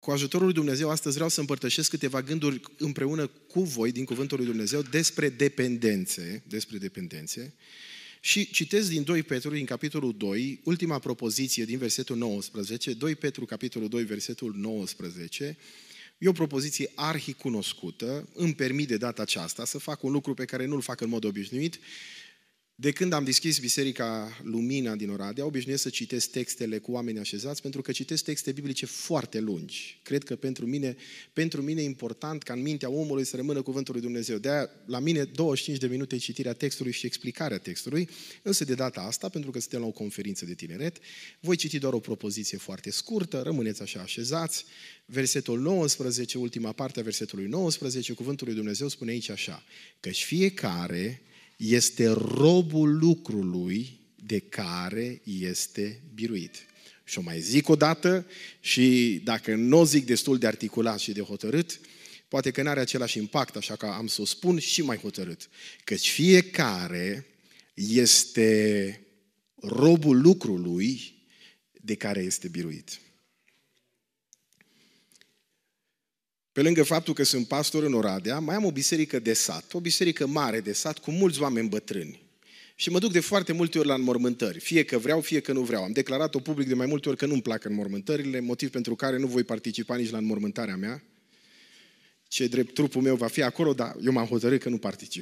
cu ajutorul lui Dumnezeu, astăzi vreau să împărtășesc câteva gânduri împreună cu voi din Cuvântul lui Dumnezeu despre dependențe. Și citesc din 2 Petru, din capitolul 2, ultima propoziție din versetul 19, 2 Petru, capitolul 2, versetul 19, e o propoziție arhicunoscută, îmi permit de data aceasta să fac un lucru pe care nu-l fac în mod obișnuit. De când am deschis Biserica Lumina din Oradea, obișnuiesc să citesc textele cu oameni așezați, pentru că citesc texte biblice foarte lungi. Cred că pentru mine e important ca în mintea omului să rămână Cuvântul lui Dumnezeu. De-aia, la mine, 25 de minute citirea textului și explicarea textului, însă de data asta, pentru că suntem la o conferință de tineret, voi citi doar o propoziție foarte scurtă, rămâneți așa așezați. Versetul 19, ultima parte a versetului 19, Cuvântul lui Dumnezeu spune aici așa: căci fiecare este robul lucrului de care este biruit. Și o mai zic o dată și dacă nu o zic destul de articulat și de hotărât, poate că n-are același impact, așa că am să o spun și mai hotărât. Căci fiecare este robul lucrului de care este biruit. Pe lângă faptul că sunt pastor în Oradea, mai am o biserică de sat, o biserică mare de sat cu mulți oameni bătrâni. Și mă duc de foarte multe ori la înmormântări, fie că vreau, fie că nu vreau. Am declarat-o public de mai multe ori că nu-mi plac înmormântările, motiv pentru care nu voi participa nici la înmormântarea mea. Ce drept trupul meu va fi acolo, dar eu m-am hotărât că nu particip.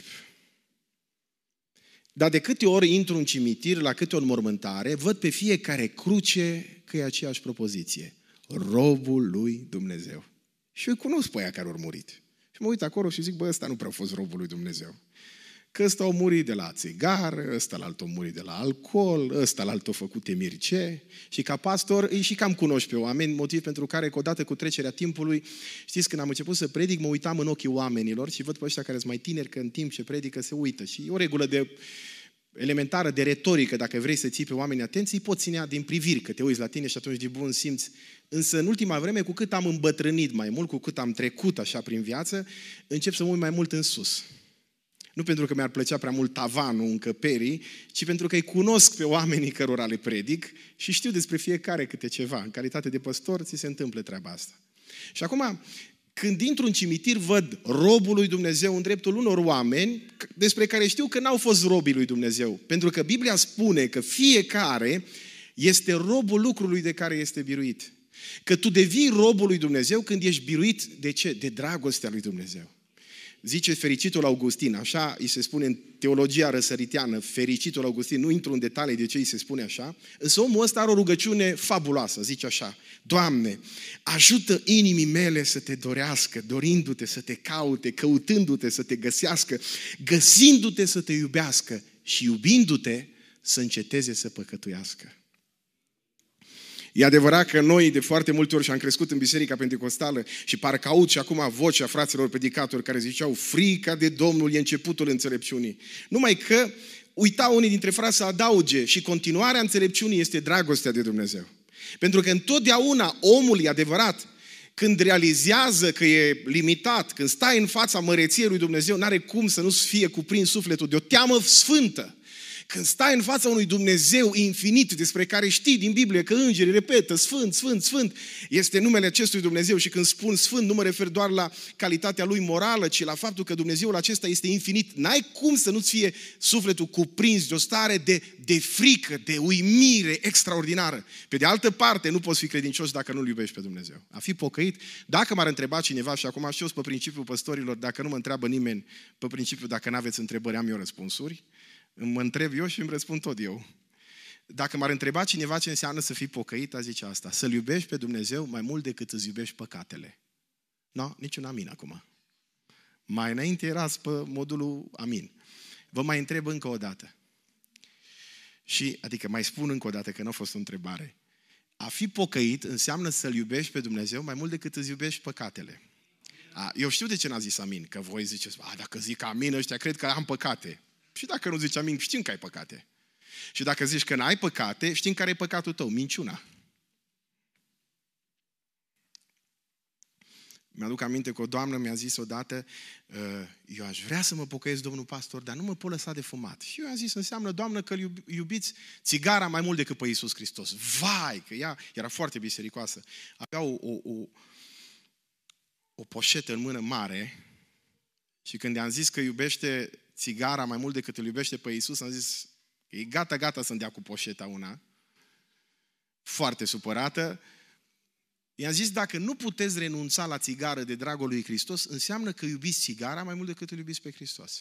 Dar de câte ori intru în cimitir, la câte o înmormântare, văd pe fiecare cruce că e aceeași propoziție: robul lui Dumnezeu. Și eu îi cunosc pe aia care au murit. Și mă uit acolo și zic, bă, ăsta nu prea a fost robul lui Dumnezeu. Că ăsta a murit de la țigară, ăsta l'alt a murit de la alcool, ăsta l'alt a făcut emirce. Și ca pastor îi și cam cunoști pe oameni, motiv pentru care, că odată cu trecerea timpului, știți, când am început să predic, mă uitam în ochii oamenilor și văd pe ăștia care sunt mai tineri că în timp ce predică se uită. Și e o regulă elementară de retorică, dacă vrei să ții pe oameni atenți, îi poți ținea din priviri, că te uiți la tine și atunci de bun simț. Însă în ultima vreme, cu cât am îmbătrânit mai mult, cu cât am trecut așa prin viață, încep să mă uit mai mult în sus. Nu pentru că mi-ar plăcea prea mult tavanul încăperii, ci pentru că îi cunosc pe oamenii cărora le predic și știu despre fiecare câte ceva. În calitate de păstor, ți se întâmplă treaba asta. Și acum, când intru în cimitir, văd robul lui Dumnezeu în dreptul unor oameni despre care știu că n-au fost robii lui Dumnezeu. Pentru că Biblia spune că fiecare este robul lucrului de care este biruit. Că tu devii robul lui Dumnezeu când ești biruit de ce? De dragostea lui Dumnezeu. Zice fericitul Augustin, așa îi se spune în teologia răsăriteană, fericitul Augustin, nu intru în detalii de ce îi se spune așa, însă omul ăsta are o rugăciune fabuloasă, zice așa: Doamne, ajută inimii mele să te dorească, dorindu-te să te caute, căutându-te să te găsească, găsindu-te să te iubească și iubindu-te să înceteze să păcătuiască. E adevărat că noi de foarte multe ori și-am crescut în Biserica Pentecostală și parcă aud și acum vocea fraților predicatori care ziceau: frica de Domnul e începutul înțelepciunii. Numai că uitau unii dintre frați să adauge: și continuarea înțelepciunii este dragostea de Dumnezeu. Pentru că întotdeauna omul, e adevărat, când realizează că e limitat, când stai în fața măreției lui Dumnezeu, n-are cum să nu fie cuprins sufletul de o teamă sfântă. Când stai în fața unui Dumnezeu infinit, despre care știi din Biblie că îngerii repetă Sfânt, Sfânt, Sfânt, este numele acestui Dumnezeu, și când spun Sfânt nu mă refer doar la calitatea lui morală, ci la faptul că Dumnezeul acesta este infinit, n-ai cum să nu-ți fie sufletul cuprins de o stare de frică, de uimire extraordinară. Pe de altă parte, nu poți fi credincios dacă nu-L iubești pe Dumnezeu. A fi pocăit, dacă m-ar întreba cineva, și acum știu pe principiul păstorilor, dacă nu mă întreabă nimeni, pe principiu dacă n-aveți întrebări, am eu răspunsuri. Mă întreb eu și îmi răspund tot eu. Dacă m-ar întreba cineva ce înseamnă să fii pocăit, a zice asta: să-L iubești pe Dumnezeu mai mult decât îți iubești păcatele. No, niciun amin acum. Mai înainte erați pe modulul amin. Vă mai întreb încă o dată. Și, adică mai spun încă o dată că nu a fost o întrebare. A fi pocăit înseamnă să-L iubești pe Dumnezeu mai mult decât îți iubești păcatele. Eu știu de ce n-a zis amin, că voi ziceți: dacă zic amin, ăștia cred că am păcate. Și dacă nu zici amin, știm că ai păcate. Și dacă zici că n-ai păcate, știm care e păcatul tău: minciuna. Mi-aduc aminte că o doamnă mi-a zis odată: eu aș vrea să mă pocăiesc, domnul pastor, dar nu mă pot lăsa de fumat. Și eu am zis: înseamnă, doamnă, că iubiți țigara mai mult decât pe Iisus Hristos. Vai, că ea era foarte bisericoasă. Avea o poșetă în mână mare și când i-am zis că iubește țigara mai mult decât îl iubește pe Iisus, am zis că e gata să-mi dea cu poșeta una. Foarte supărată. I-am zis, dacă nu puteți renunța la țigară de dragul lui Hristos, înseamnă că iubiți țigara mai mult decât îl iubiți pe Hristos.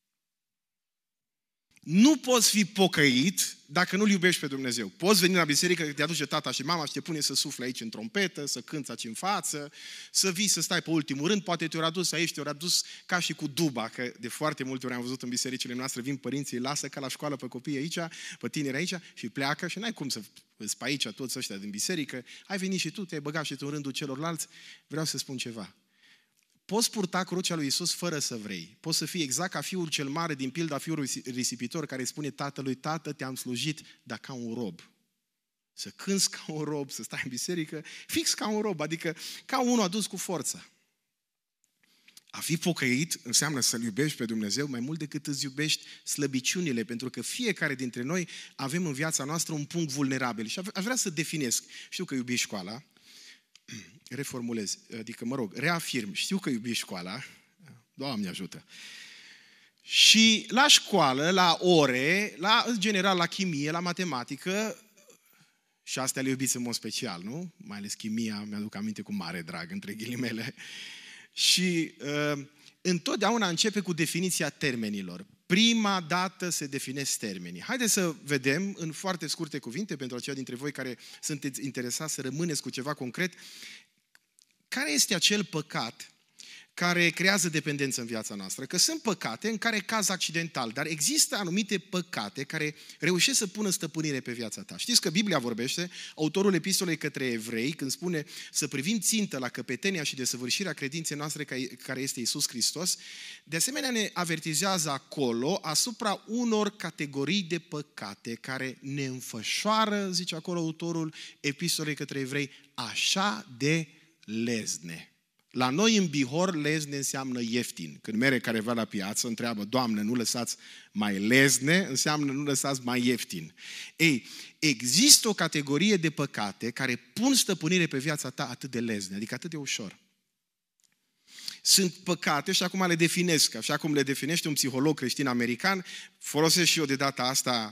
Nu poți fi pocăit dacă nu-L iubești pe Dumnezeu. Poți veni la biserică, că te aduce tata și mama și te pune să sufle aici în trompetă, să cânți aici în față, să vii să stai pe ultimul rând, poate te-au adus aici, te-au adus ca și cu duba, că de foarte multe ori am văzut în bisericile noastre, vin părinții, îi lasă ca la școală pe copii aici, pe tineri aici și pleacă și n-ai cum să îți pe aici toți ăștia din biserică, ai venit și tu, te-ai băgat și tu în rândul celorlalți. Vreau să spun ceva. Poți purta crucea lui Iisus fără să vrei. Poți să fii exact ca fiul cel mare din pilda fiului risipitor care îi spune tatălui, tată, te-am slujit, dar ca un rob. Să cânți ca un rob, să stai în biserică, fix ca un rob, adică ca unul adus cu forța. A fi pocăit înseamnă să-L iubești pe Dumnezeu mai mult decât îți iubești slăbiciunile, pentru că fiecare dintre noi avem în viața noastră un punct vulnerabil. Și aș vrea să definesc. Știu că iubiți școala, reformulez, adică reafirm, știu că iubiți școala, Doamne ajută. Și la școală, la ore, în general la chimie, la matematică, și astea le iubiți în mod special, nu? Mai ales chimia, mi-aduc aminte cu mare drag, între ghilimele. Și întotdeauna începe cu definiția termenilor. Prima dată se definesc termenii. Haideți să vedem în foarte scurte cuvinte, pentru aceia dintre voi care sunteți interesați să rămâneți cu ceva concret, care este acel păcat care creează dependență în viața noastră? Că sunt păcate în care caz accidental, dar există anumite păcate care reușesc să pună stăpânire pe viața ta. Știți că Biblia vorbește, autorul epistolei către evrei, când spune să privim țintă la căpetenia și desăvârșirea credinței noastre care este Iisus Hristos, de asemenea ne avertizează acolo asupra unor categorii de păcate care ne înfășoară, zice acolo autorul epistolei către evrei, așa de lezne. La noi în Bihor, lezne înseamnă ieftin. Când merge careva la piață, întreabă, Doamne, nu lăsați mai lezne, înseamnă nu lăsați mai ieftin. Ei, există o categorie de păcate care pun stăpânire pe viața ta atât de lezne, adică atât de ușor. Sunt păcate și acum le definesc, așa cum le definește un psiholog creștin american, folosesc și eu de data asta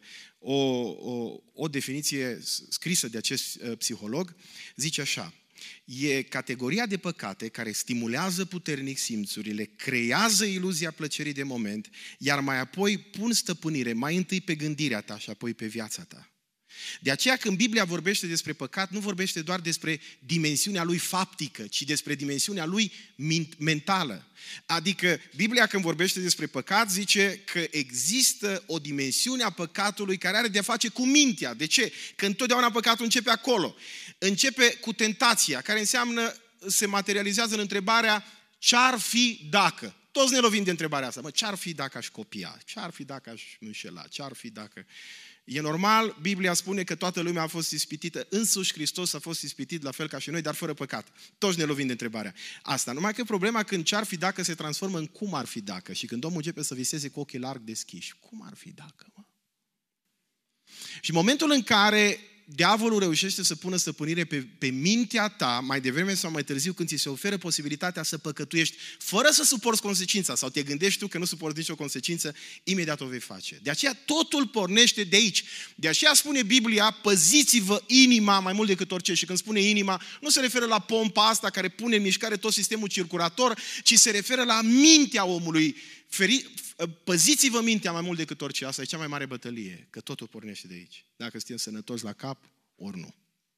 o definiție scrisă de acest psiholog, zice așa: e categoria de păcate care stimulează puternic simțurile, creează iluzia plăcerii de moment, iar mai apoi pun stăpânire mai întâi pe gândirea ta și apoi pe viața ta. De aceea când Biblia vorbește despre păcat, nu vorbește doar despre dimensiunea lui faptică, ci despre dimensiunea lui mentală. Adică Biblia când vorbește despre păcat zice că există o dimensiune a păcatului care are de-a face cu mintea. De ce? Că întotdeauna păcatul începe acolo. Începe cu tentația, care înseamnă, se materializează în întrebarea ce-ar fi dacă. Toți ne lovim de întrebarea asta. Ce-ar fi dacă aș copia? Ce-ar fi dacă aș înșela? Ce-ar fi dacă... E normal, Biblia spune că toată lumea a fost ispitită, însuși Hristos a fost ispitit la fel ca și noi, dar fără păcat. Toți ne lovim de întrebarea asta. Numai că problema când ce-ar fi dacă se transformă în cum ar fi dacă și când omul începe să viseze cu ochii larg deschiși. Cum ar fi dacă, mă? Și în momentul în care diavolul reușește să pună stăpânire pe mintea ta, mai devreme sau mai târziu, când ți se oferă posibilitatea să păcătuiești, fără să suporți consecința, sau te gândești tu că nu suporți nicio consecință, imediat o vei face. De aceea totul pornește de aici. De aceea spune Biblia, păziți-vă inima mai mult decât orice. Și când spune inima, nu se referă la pompa asta care pune în mișcare tot sistemul circulator, ci se referă la mintea omului. Păziți-vă mintea mai mult decât orice. Asta e cea mai mare bătălie, că totul pornește de aici. Dacă suntem sănătoși la cap, ori nu.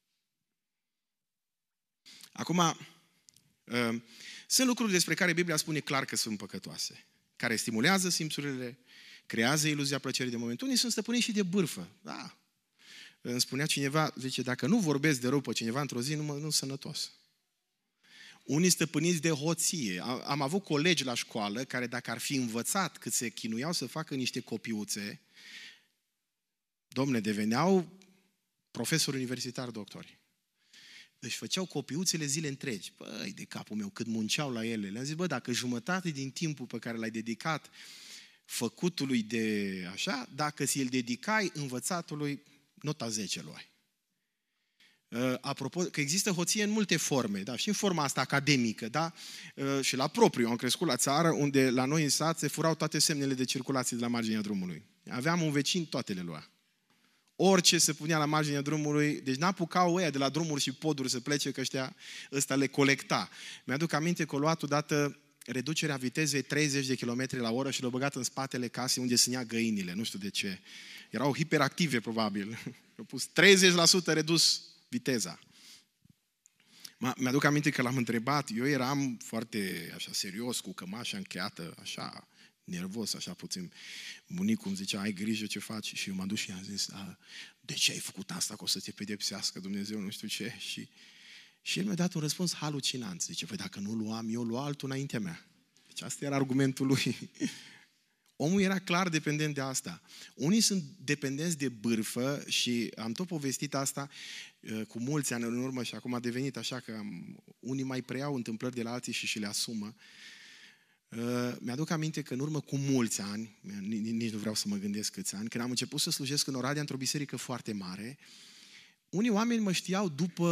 Acum, sunt lucruri despre care Biblia spune clar că sunt păcătoase, care stimulează simțurile, creează iluzia plăcerii de moment. Unii sunt stăpâniți și de bârfă. Da. Îmi spunea cineva, zice, dacă nu vorbesc de rău pe cineva într-o zi, nu sunt sănătos. Unii stăpâniți de hoție. Am avut colegi la școală care dacă ar fi învățat cât se chinuiau să facă niște copiuțe, domne, deveneau profesori universitari doctori. Își făceau copiuțele zile întregi. Băi, de capul meu, cât munceau la ele. Le-am zis, bă, dacă jumătate din timpul pe care l-ai dedicat făcutului de așa, dacă ți-l dedicai învățatului, nota 10 luai. apropo, că există hoție în multe forme, da? Și în forma asta academică, da? Și la propriu. Am crescut la țară, unde la noi în sat se furau toate semnele de circulație de la marginea drumului. Aveam un vecin, toate le lua. Orice se punea la marginea drumului, deci n-apucau ăia de la drumuri și poduri să plece, că ăsta le colecta. Mi-aduc aminte că o luat odată reducerea vitezei 30 de km la oră și l-a băgat în spatele casei unde sânea găinile, nu știu de ce. Erau hiperactive, probabil. A pus 30% redus viteza. Mi-aduc aminte că l-am întrebat, eu eram foarte așa serios, cu cămașa încheiată, așa, nervos, așa puțin. Bunicul îmi zicea, ai grijă ce faci. Și eu m-am dus și i-am zis, de ce ai făcut asta, că o să te pedepsească Dumnezeu, nu știu ce. Și el mi-a dat un răspuns halucinant. Zice, păi dacă nu luam, eu lua altul înaintea mea. Deci asta era argumentul lui. Omul era clar dependent de asta. Unii sunt dependenți de bârfă și am tot povestit asta cu mulți ani în urmă și acum a devenit așa că unii mai preiau întâmplări de la alții și le asumă. Mi-aduc aminte că în urmă cu mulți ani, nici nu vreau să mă gândesc câți ani, când am început să slujesc în Oradea într-o biserică foarte mare, unii oameni mă știau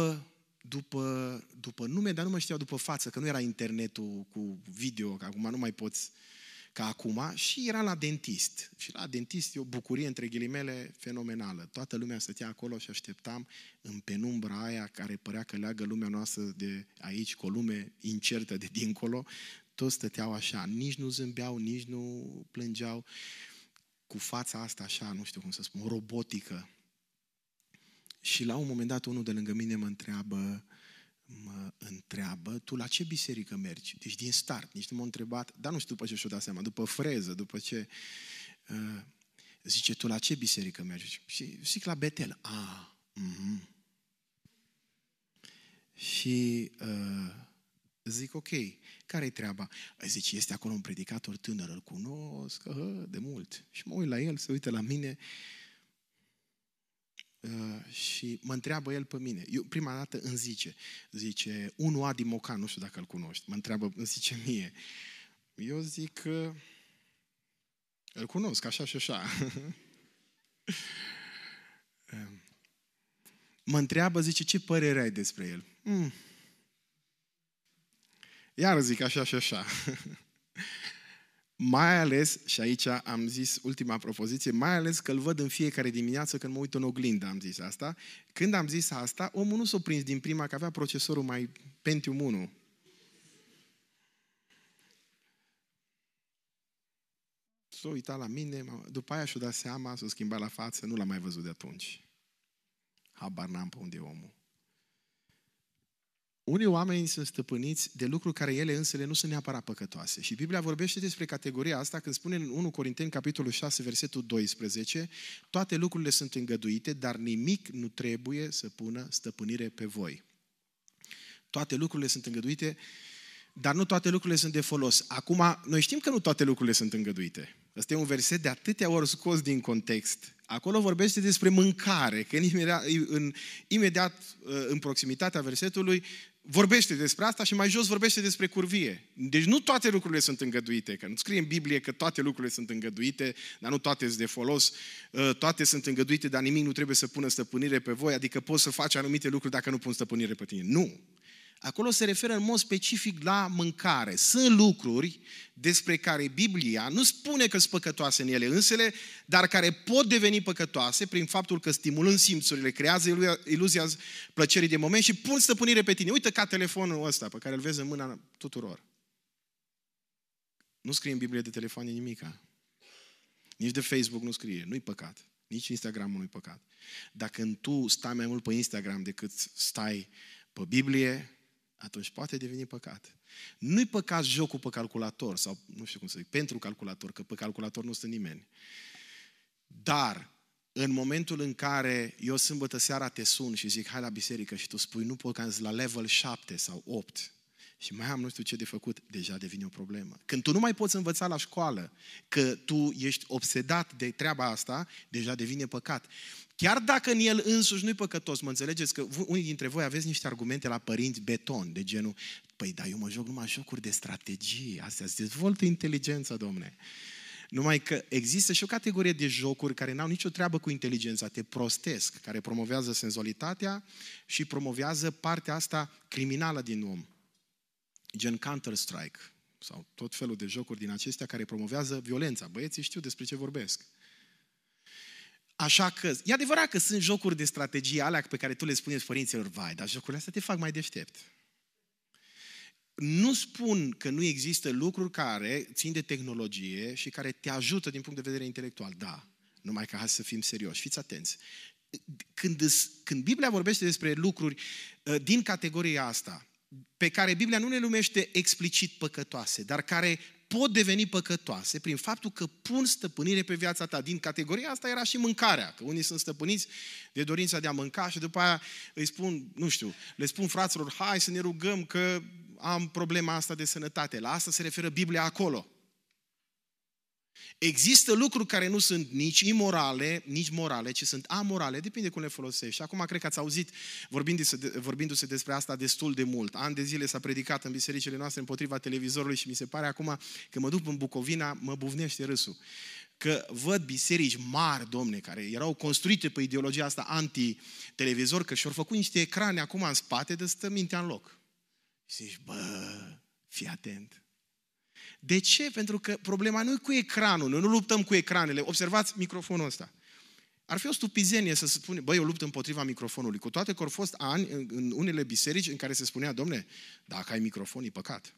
după nume, dar nu mă știau după față, că nu era internetul cu video, că acum nu mai poți ca acum, și era la dentist. Și la dentist e o bucurie, între ghilimele, fenomenală. Toată lumea stătea acolo și așteptam în penumbra aia care părea că leagă lumea noastră de aici cu o lume incertă de dincolo. Toți stăteau așa, nici nu zâmbeau, nici nu plângeau, cu fața asta așa, nu știu cum să spun, robotică. Și la un moment dat unul de lângă mine mă întreabă, tu la ce biserică mergi? Deci din start, nici nu m-a întrebat, dar nu știu după ce și-o dat seama, după freză, după ce... zice, tu la ce biserică mergi? Și zic, la Betel. Și zic, ok, care-i treaba? Zice, este acolo un predicator tânăr, îl cunosc, de mult. Și mă uit la el, se uită la mine și mă întreabă el pe mine. Eu prima dată îmi zice, unul Adi Mocan, nu știu dacă îl cunoști, mă întreabă, îmi zice mie. Eu zic că îl cunosc, așa și așa. Mă întreabă, zice, ce părere ai despre el? Iar zic așa și așa. Mai ales, și aici am zis ultima propoziție, mai ales că îl văd în fiecare dimineață când mă uit în oglindă, am zis asta. Când am zis asta, omul nu s-a prins din prima că avea procesorul mai Pentium 1. S-a uitat la mine, după aia și-a dat seama, s-a schimbat la față, nu l-am mai văzut de atunci. Habar n-am pe unde e omul. Unii oameni sunt stăpâniți de lucruri care ele însele nu sunt neapărat păcătoase. Și Biblia vorbește despre categoria asta când spune în 1 Corinteni, capitolul 6, versetul 12, toate lucrurile sunt îngăduite, dar nimic nu trebuie să pună stăpânire pe voi. Toate lucrurile sunt îngăduite, dar nu toate lucrurile sunt de folos. Acum, noi știm că nu toate lucrurile sunt îngăduite. Ăsta e un verset de atâtea ori scos din context. Acolo vorbește despre mâncare, că imediat în proximitatea versetului vorbește despre asta și mai jos vorbește despre curvie. Deci nu toate lucrurile sunt îngăduite, că nu scrie în Biblie că toate lucrurile sunt îngăduite, dar nu toate sunt de folos, toate sunt îngăduite, dar nimic nu trebuie să pună stăpânire pe voi, adică poți să faci anumite lucruri dacă nu pun stăpânire pe tine. Nu! Acolo se referă în mod specific la mâncare. Sunt lucruri despre care Biblia nu spune că sunt păcătoase în ele însele, dar care pot deveni păcătoase prin faptul că stimulând simțurile, creează iluzia plăcerii de moment și pun stăpânire pe tine. Uite ca telefonul ăsta pe care îl vezi în mâna tuturor. Nu scrie în Biblie de telefon nimica. Nici de Facebook nu scrie. Nu-i păcat. Nici Instagram nu-i păcat. Dacă tu stai mai mult pe Instagram decât stai pe Biblie, atunci poate deveni păcat. Nu-i păcat jocul pe calculator, sau nu știu cum să zic, pentru calculator, că pe calculator nu stă nimeni. Dar, în momentul în care eu sâmbătă seara te sun și zic, hai la biserică și tu spui, nu pot, că la level 7 sau 8 și mai am nu știu ce de făcut, deja devine o problemă. Când tu nu mai poți învăța la școală, că tu ești obsedat de treaba asta, deja devine păcat. Chiar dacă în el însuși nu-i păcătos, mă înțelegeți că unii dintre voi aveți niște argumente la părinți beton, de genul, păi da, eu mă joc numai jocuri de strategie, astea îți dezvoltă inteligența, domne. Numai că există și o categorie de jocuri care n-au nicio treabă cu inteligența, te prostesc, care promovează senzualitatea și promovează partea asta criminală din om. Gen Counter-Strike sau tot felul de jocuri din acestea care promovează violența. Băieții știu despre ce vorbesc. Așa că, e adevărat că sunt jocuri de strategie alea pe care tu le spuneți părinților, vai, dar jocurile astea te fac mai deștept. Nu spun că nu există lucruri care țin de tehnologie și care te ajută din punct de vedere intelectual. Da, numai că hai să fim serioși, fiți atenți. Când Biblia vorbește despre lucruri din categoria asta, pe care Biblia nu le numește explicit păcătoase, dar care pot deveni păcătoase prin faptul că pun stăpânire pe viața ta. Din categoria asta era și mâncarea, că unii sunt stăpâniți de dorința de a mânca și după aia îi spun, nu știu, le spun fraților, hai să ne rugăm că am problema asta de sănătate. La asta se referă Biblia acolo. Există lucruri care nu sunt nici imorale, nici morale, ci sunt amorale, depinde cum le folosești. Și acum cred că ați auzit vorbindu-se despre asta destul de mult. Ani de zile s-a predicat în bisericile noastre împotriva televizorului și mi se pare acum că mă duc în Bucovina, mă buvnește râsul. Că văd biserici mari, domne, care erau construite pe ideologia asta anti-televizor, că și-au făcut niște ecrane acum în spate de stă mintea în loc. Și zici, bă, fii atent. De ce? Pentru că problema nu e cu ecranul, noi nu luptăm cu ecranele. Observați microfonul ăsta. Ar fi o stupizenie să se spune, băi, eu lupt împotriva microfonului. Cu toate că au fost ani în unele biserici în care se spunea, domne, dacă ai microfon, e păcat.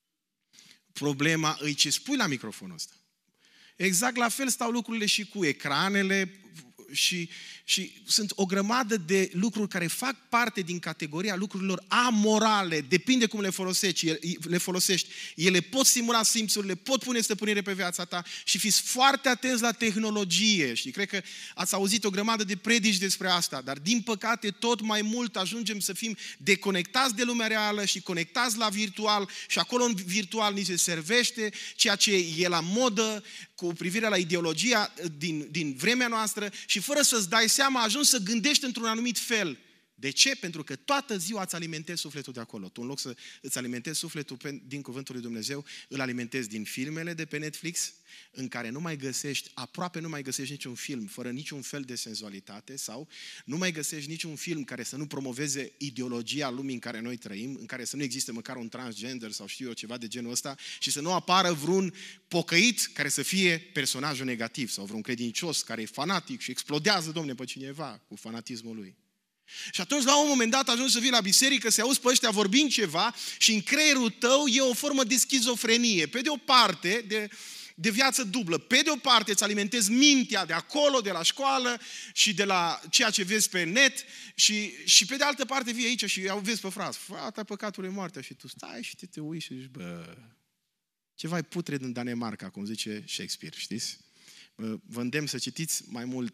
Problema e ce spui la microfonul ăsta. Exact la fel stau lucrurile și cu ecranele și sunt o grămadă de lucruri care fac parte din categoria lucrurilor amorale. Depinde cum le folosești. Ele pot stimula simțurile, pot pune stăpânire pe viața ta și fiți foarte atenți la tehnologie. Și cred că ați auzit o grămadă de predici despre asta, dar din păcate tot mai mult ajungem să fim deconectați de lumea reală și conectați la virtual și acolo în virtual ni se servește ceea ce e la modă cu privire la ideologia din vremea noastră și fără să-ți dai seama, ajungi să gândești într-un anumit fel. De ce? Pentru că toată ziua îți alimentezi sufletul de acolo. Tu în loc să îți alimentezi sufletul din Cuvântul lui Dumnezeu, îl alimentezi din filmele de pe Netflix, în care aproape nu mai găsești niciun film fără niciun fel de senzualitate sau nu mai găsești niciun film care să nu promoveze ideologia lumii în care noi trăim, în care să nu existe măcar un transgender sau știu eu ceva de genul ăsta și să nu apară vreun pocăit care să fie personajul negativ sau vreun credincios care e fanatic și explodează, domne, pe cineva cu fanatismul lui. Și atunci, la un moment dat, ajungi să vii la biserică, să auzi pe ăștia vorbind ceva și în creierul tău e o formă de schizofrenie. Pe de o parte, de viață dublă. Pe de o parte îți alimentezi mintea de acolo, de la școală și de la ceea ce vezi pe net și pe de altă parte vii aici și vezi pe frați. Frata păcatului e moartea și tu stai și te uiți și zici, bă, ceva-i putred în Danemarca, cum zice Shakespeare, știți? Vă îndemn să citiți mai mult.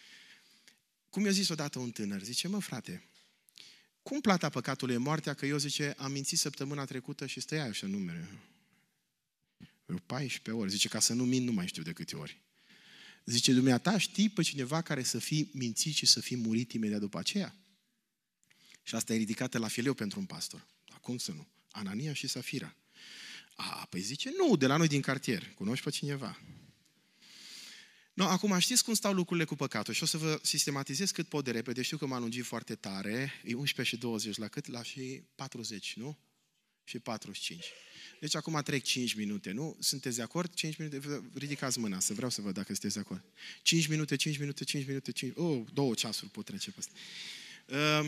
Cum i-a zis odată un tânăr, zice, mă frate, cum plata păcatului e moartea? Că eu, zice, am mințit săptămâna trecută și stăia așa numere. Eu 14 ori. Zice, ca să nu mint, nu mai știu de câte ori. Zice, dumneata știi pe cineva care să fie mințit și să fie murit imediat după aceea? Și asta e ridicată la fileu pentru un pastor. Dar cum să nu? Anania și Safira. Păi zice, nu, de la noi din cartier. Cunoști pe cineva? No, acum știți cum stau lucrurile cu păcatul și o să vă sistematizez cât pot de repede. Știu că m-am lungit foarte tare. E 11 și 20 la cât? La și 40, nu? Și 45. Deci acum trec 5 minute, nu? Sunteți de acord? 5 minute? Ridicați mâna, să vreau să văd dacă sunteți de acord. 5 minute, 5 minute, 5 minute, 5... 2 ceasuri pot trece pe asta.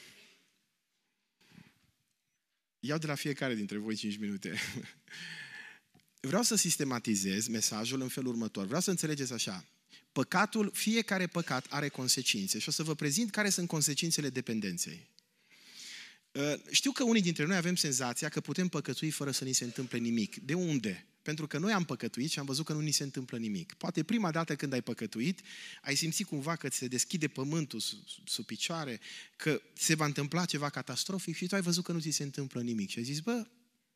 Iau de la fiecare dintre voi 5 minute. Vreau să sistematizez mesajul în felul următor. Vreau să înțelegeți așa. Fiecare păcat are consecințe și o să vă prezint care sunt consecințele dependenței. Știu că unii dintre noi avem senzația că putem păcătui fără să ni se întâmple nimic. De unde? Pentru că noi am păcătuit și am văzut că nu ni se întâmplă nimic. Poate prima dată când ai păcătuit, ai simțit cumva că ți se deschide pământul sub picioare, că se va întâmpla ceva catastrofic și tu ai văzut că nu ți se întâmplă nimic. Și ai zis, bă,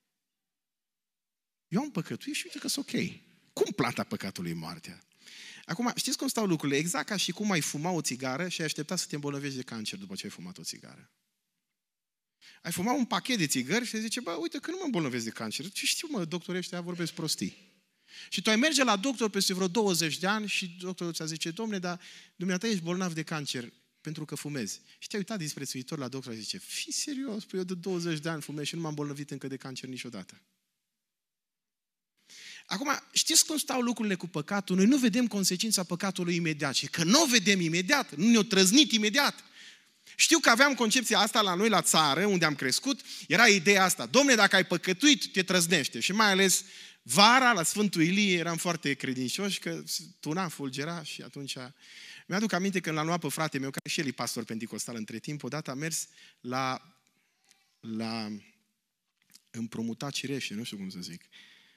eu am păcătuit și uite că sunt ok. Cum plata păcatului moartea? Acum, știți cum stau lucrurile? Exact ca și cum ai fuma o țigară și ai aștepta să te îmbolnăvești de cancer după ce ai fumat o țigară. Ai fumat un pachet de țigări și zice, bă, uite că nu mă îmbolnăvesc de cancer. Ce știu, mă, doctorii ăștia vorbesc prostii. Și tu ai merge la doctor peste vreo 20 de ani și doctorul ți-a zice, domne, dar dumneata ești bolnav de cancer pentru că fumezi. Și te-ai uitat disprețuitor la doctor și zice, fii serios, păi eu de 20 de ani fumez și nu m-am bolnăvit încă de cancer niciodată. Acum, știți cum stau lucrurile cu păcatul? Noi nu vedem consecința păcatului imediat. Și că nu o vedem imediat, nu ne-o trăznit imediat. Știu că aveam concepția asta la noi la țară, unde am crescut, era ideea asta. Dom'le, dacă ai păcătuit, te trăznește. Și mai ales vara, la Sfântul Ilie, eram foarte credincioși, că tuna, fulgera și atunci... Mi-aduc aminte când l-am luat pe frate meu, care și el e pastor penticostal între timp, odată a mers la împrumutat cireșe, nu știu cum să zic.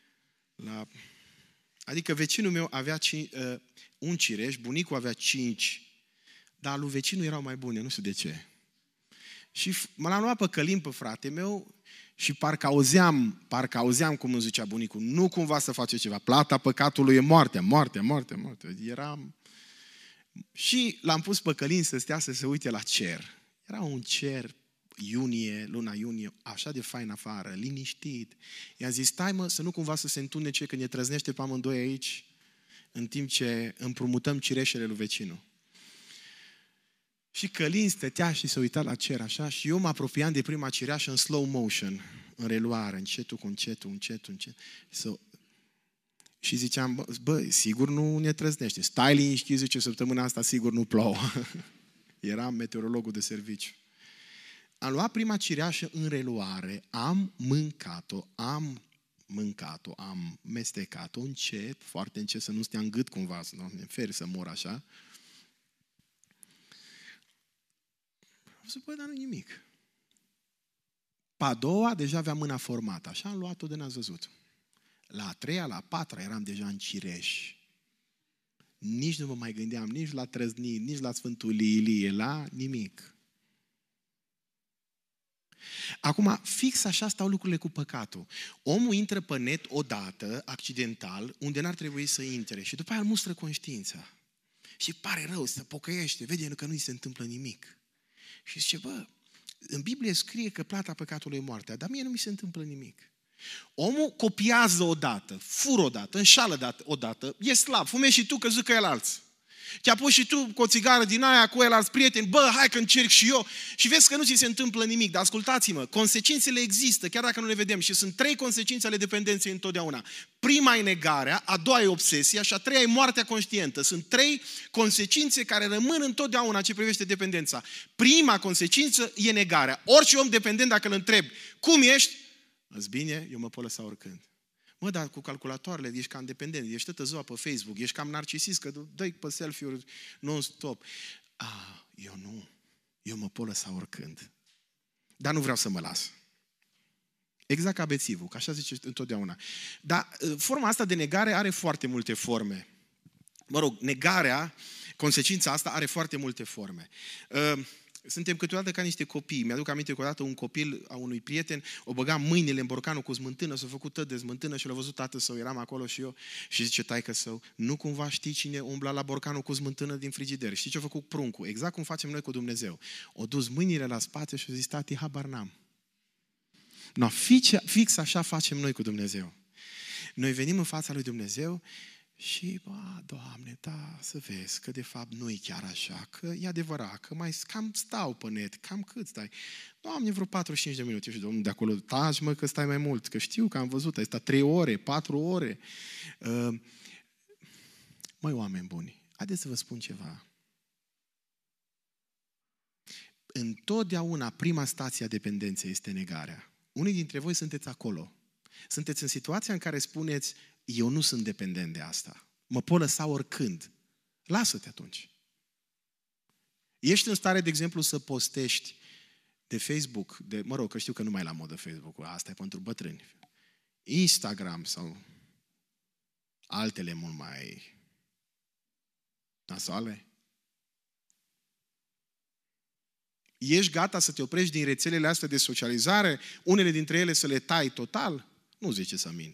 Adică vecinul meu avea un cireș, bunicul avea 5, dar lui vecinul erau mai bune, nu știu de ce. Și l-am luat pe Călim, pe frate meu, și parcă auzeam cum îmi zicea bunicul, nu cumva să face ceva, plata păcatului e moartea. Eram... Și l-am pus pe Călin să stea să se uite la cer. Era un cer, luna iunie, așa de fain afară, liniștit. I-am zis, stai mă, să nu cumva să se întunece când ne trăznește pe amândoi aici, în timp ce împrumutăm cireșele lui vecinul. Și Călin stătea și se uita la cer așa și eu mă apropiam de prima cireașă în slow motion, în reluare, încetul cu încetul. Și ziceam, sigur nu ne trăznește. Stai liniștit, zice, săptămâna asta sigur nu plouă. Eram meteorologul de serviciu. Am luat prima cireașă în reluare, am mâncat-o, am mestecat-o încet, foarte încet, să nu stea în gât cumva, să nu ne feri să mor așa. Am zis, dar nu nimic. Pe a doua, deja avea mâna formată, așa am luat-o de n-ați văzut. La a treia, la a patra eram deja în cireș. Nici nu mă mai gândeam, nici la trăznit, nici la Sfântul Ilie, la nimic. Acum, fix așa stau lucrurile cu păcatul. Omul intră pe net odată, accidental, unde n-ar trebui să intre și după aia îl mustră conștiința. Și pare rău, se pocăiește, vede că nu-i se întâmplă nimic. Și zice, în Biblie scrie că plata păcatului e moartea, dar mie nu mi se întâmplă nimic. Omul copiază odată, fură odată, înșală odată, e slab, fumezi și tu că zic că el alți. Te-a pus și tu cu o țigară din aia cu el alți prieteni, hai că încerc și eu. Și vezi că nu ți se întâmplă nimic, dar ascultați-mă, consecințele există, chiar dacă nu le vedem. Și sunt 3 consecințe ale dependenței întotdeauna. Prima e negarea, a doua e obsesia și a treia e moartea conștientă. Sunt 3 consecințe care rămân întotdeauna ce privește dependența. Prima consecință e negarea. Orice om dependent, dacă îl întreb, cum ești? Îți bine, eu mă pot lăsa oricând. Dar cu calculatoarele ești cam dependent, ești toată ziua pe Facebook, ești cam narcisist, că dă-i pe selfie-uri non-stop. Eu nu. Eu mă pot lăsa oricând. Dar nu vreau să mă las. Exact ca bețivul, că așa zice întotdeauna. Dar forma asta de negare are foarte multe forme. Negarea, consecința asta are foarte multe forme. Suntem câteodată ca niște copii. Mi-aduc aminte că odată un copil a unui prieten o băga mâinile în borcanul cu smântână, s-a făcut tot de smântână și l-a văzut tatăl său, eram acolo și eu și zice taică său, nu cumva știi cine umbla la borcanul cu smântână din frigider? Știi ce a făcut pruncul? Exact cum facem noi cu Dumnezeu. O dus mâinile la spate și a zis, tati, habar n-am. Fix așa facem noi cu Dumnezeu. Noi venim în fața lui Dumnezeu și, Doamne, să vezi că de fapt nu e chiar așa, că e adevărat, că mai cam stau pe net, cam cât stai? Doamne, vreo 45 de minute. Și Domnul de acolo, taci mă că stai mai mult, că știu că am văzut, ai stat 3 ore, 4 ore. Oameni buni, haideți să vă spun ceva. Întotdeauna prima stație a dependenței este negarea. Unii dintre voi sunteți acolo. Sunteți în situația în care spuneți, eu nu sunt dependent de asta. Mă pot lăsa oricând. Lasă-te atunci. Ești în stare, de exemplu, să postești de Facebook, că știu că nu mai e la modă Facebook-ul, asta e pentru bătrâni. Instagram sau altele mult mai nasoale. Ești gata să te oprești din rețelele astea de socializare, unele dintre ele să le tai total? Nu ziceți amin.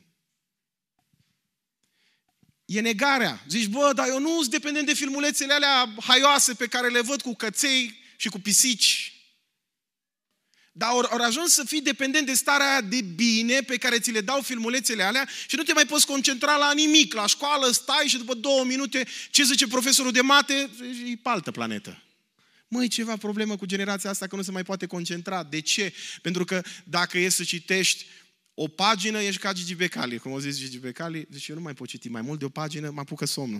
E negarea. Zici, dar eu nu sunt dependent de filmulețele alea haioase pe care le văd cu căței și cu pisici. Dar ori ajuns să fii dependent de starea aia de bine pe care ți le dau filmulețele alea și nu te mai poți concentra la nimic. La școală stai și după 2 minute ce zice profesorul de mate e pe altă planetă. Măi, ceva problemă cu generația asta că nu se mai poate concentra. De ce? Pentru că dacă e să citești o pagină, ești ca Gigi Becali. Cum o zis Gigi Becali, zice, eu nu mai pot citi mai mult de o pagină, mă apucă somnul.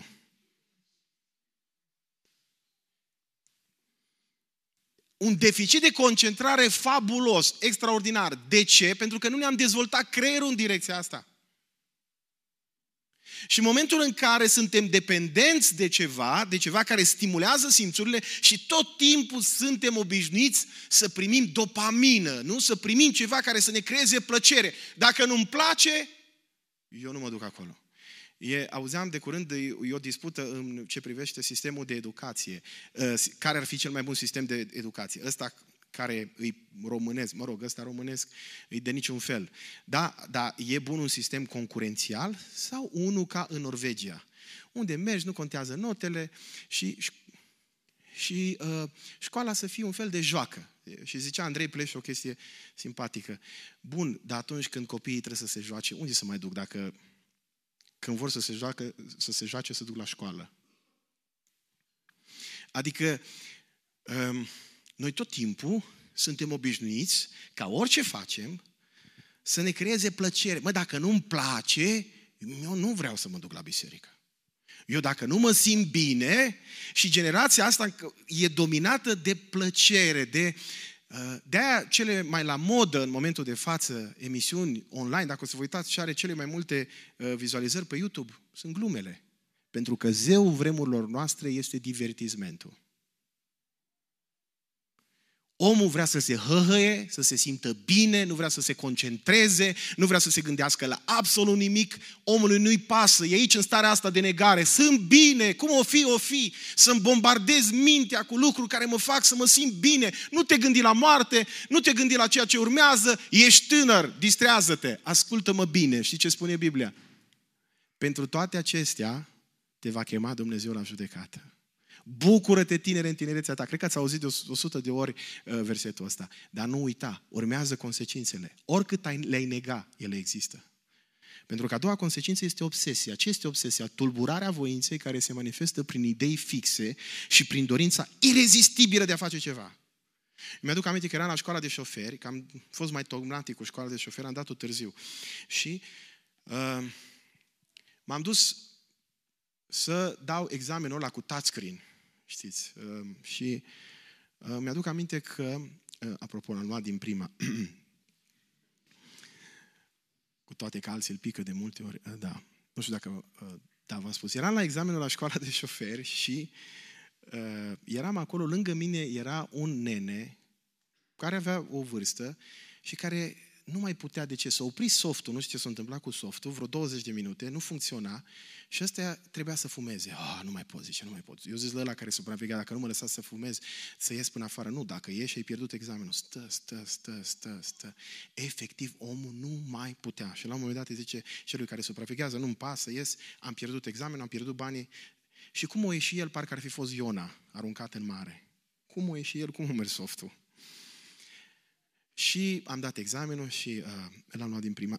Un deficit de concentrare fabulos, extraordinar. De ce? Pentru că nu ne-am dezvoltat creierul în direcția asta. Și în momentul în care suntem dependenți de ceva care stimulează simțurile și tot timpul suntem obișnuiți să primim dopamină, nu? Să primim ceva care să ne creeze plăcere. Dacă nu-mi place, eu nu mă duc acolo. Auzeam de curând de o dispută în ce privește sistemul de educație. Care ar fi cel mai bun sistem de educație? Ăsta care îi românesc, ăsta românesc, îi de niciun fel. Da, e bun un sistem concurențial sau unul ca în Norvegia, unde mergi, nu contează notele și școala să fie un fel de joacă. Și zicea Andrei Pleș o chestie simpatică. Bun, dar atunci când copiii trebuie să se joace, unde să mai duc? Dacă când vor să se joace, să duc la școală. Adică noi tot timpul suntem obișnuiți ca orice facem să ne creeze plăcere. Dacă nu-mi place, eu nu vreau să mă duc la biserică. Eu dacă nu mă simt bine, și generația asta e dominată de plăcere, de-aia cele mai la modă în momentul de față emisiuni online, dacă o să vă uitați ce are cele mai multe vizualizări pe YouTube, sunt glumele. Pentru că zeul vremurilor noastre este divertismentul. Omul vrea să se hăhăie, să se simtă bine, nu vrea să se concentreze, nu vrea să se gândească la absolut nimic. Omului nu-i pasă, e aici în starea asta de negare. Sunt bine, cum o fi, să-mi bombardez mintea cu lucruri care mă fac să mă simt bine. Nu te gândi la moarte, nu te gândi la ceea ce urmează, ești tânăr, distrează-te, ascultă-mă bine. Știi ce spune Biblia? Pentru toate acestea te va chema Dumnezeu la judecată. Bucură-te, tinere, în tinerețea ta. Cred că ați auzit de 100 de ori versetul ăsta. Dar nu uita, urmează consecințele. Oricât le-ai nega, ele există. Pentru că a doua consecință este obsesia. Ce este obsesia? Tulburarea voinței care se manifestă prin idei fixe și prin dorința irezistibilă de a face ceva. Mi-aduc aminte că eram la școala de șoferi, că am fost mai dogmatic cu școala de șoferi, am dat-o târziu. Și m-am dus să dau examenul ăla cu touchscreen. Știți? Și mi-aduc aminte că, apropo, l-am luat din prima, cu toate că alții îl pică de multe ori, da, nu știu dacă, v-am spus, eram la examenul la școala de șoferi și eram acolo, lângă mine era un nene care avea o vârstă și care nu mai putea, de ce? Să opri softul, nu știu ce s-a întâmplat cu softul, vreo 20 de minute, nu funcționa și ăsta trebuia să fumeze. Nu mai pot, zice, nu mai pot. Eu zic la ăla care supraveghea, dacă nu mă lăsați să fumez, să ies până afară. Nu, dacă ieși, ai pierdut examenul. Stă. Efectiv, omul nu mai putea. Și la un moment dat îi zice celui care supraveghează, nu-mi pasă, ies, am pierdut examenul, am pierdut banii. Și cum o ieși el, parcă ar fi fost Iona, aruncat în mare. Cum o ieși el, cum a mers softul? Și am dat examenul și l-am luat din prima.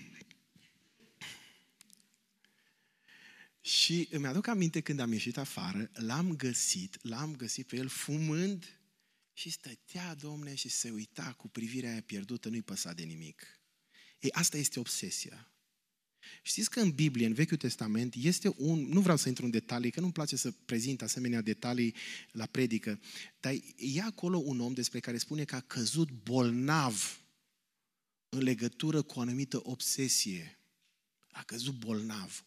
Și îmi aduc aminte când am ieșit afară, l-am găsit pe el fumând și stătea, Domne, și se uita cu privirea aia pierdută, nu-i păsa de nimic. Asta este obsesia. Știți că în Biblie, în Vechiul Testament, este nu vreau să intru în detalii, că nu-mi place să prezint asemenea detalii la predică, dar e acolo un om despre care spune că a căzut bolnav în legătură cu o anumită obsesie. A căzut bolnav.